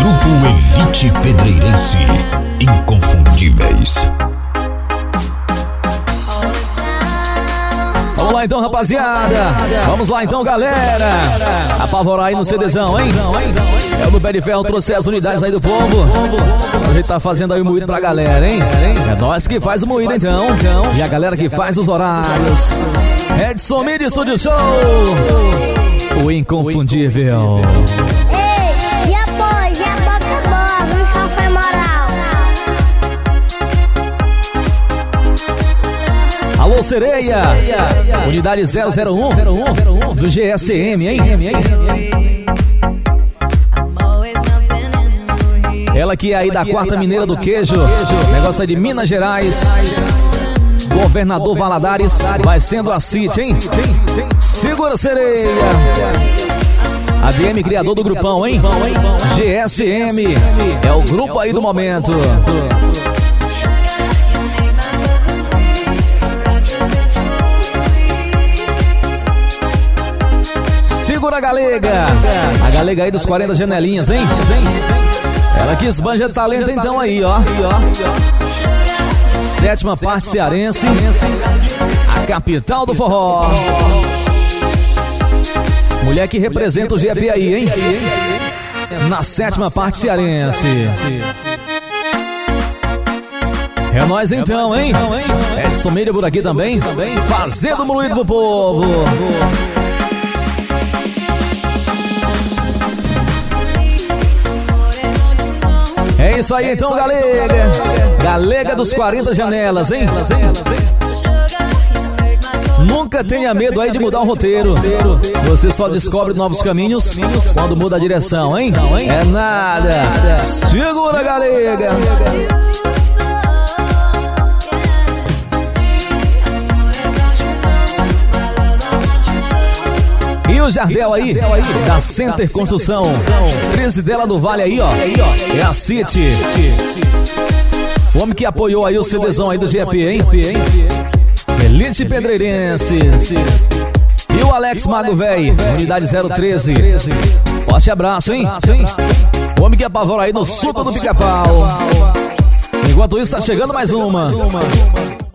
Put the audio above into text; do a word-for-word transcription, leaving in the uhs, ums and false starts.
Grupo Elite Pedreirense, inconfundíveis. Vamos lá então, rapaziada. Vamos lá então, galera. Apavorar aí no CDzão, hein? É o do Pé de Ferro, trouxe as unidades aí do povo. A gente tá fazendo aí o moído pra galera, hein? É nós que faz o moído então. E a galera que faz os horários. Edson Midi Studio Show, o inconfundível. Ei, e após, e a boca boa, vamos sofrer moral. Alô, Sereia, unidade zero zero um do G S M, hein? Ela que é aí da Quarta Mineira do Queijo, negócio aí de Minas Gerais. Governador Valadares, vai sendo a City, hein? Segura, Sereia. A D M criador do grupão, hein? G S M, é o grupo aí do momento. Segura a galega. A galega aí dos quarenta janelinhas, hein? Ela que esbanja talento então aí, ó. Sétima parte cearense, a capital do forró. Mulher que representa o G P aí, hein? Na sétima parte cearense. É nós então, hein? Edson Meira por aqui também, fazendo moído pro povo. É isso aí então, galega. Galega dos quarenta janelas, hein? Nunca tenha medo aí de mudar o roteiro. Você só descobre novos caminhos quando muda a direção, hein? É nada. Segura, galega. E o Jardel aí, da Center Construção, treze dela do Vale aí, ó. É a City. O homem que apoiou aí o CDzão aí do G P, hein? Elite Pedreirense. E o Alex Mago Véi, unidade zero treze. Forte abraço, hein? O homem que apavora aí no suco do Pica-Pau. Enquanto isso, tá chegando mais uma.